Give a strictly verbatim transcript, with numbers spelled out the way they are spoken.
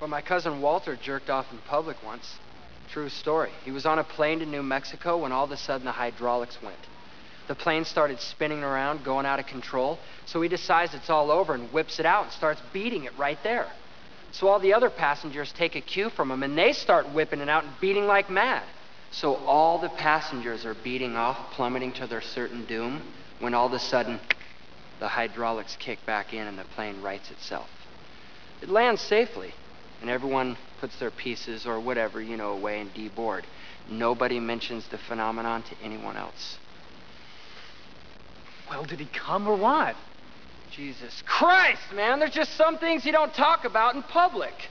Well, my cousin Walter jerked off in public once. True story. He was on a plane to New Mexico when all of a sudden the hydraulics went. The plane started spinning around, going out of control, so he decides it's all over and whips it out and starts beating it right there. So all the other passengers take a cue from him and they start whipping it out and beating like mad. So all the passengers are beating off, plummeting to their certain doom, when all of a sudden the hydraulics kick back in and the plane rights itself. It lands safely, and everyone puts their pieces or whatever, you know, away and deboard. Nobody mentions the phenomenon to anyone else. Well, did he come or what? Jesus Christ, man, there's just some things you don't talk about in public.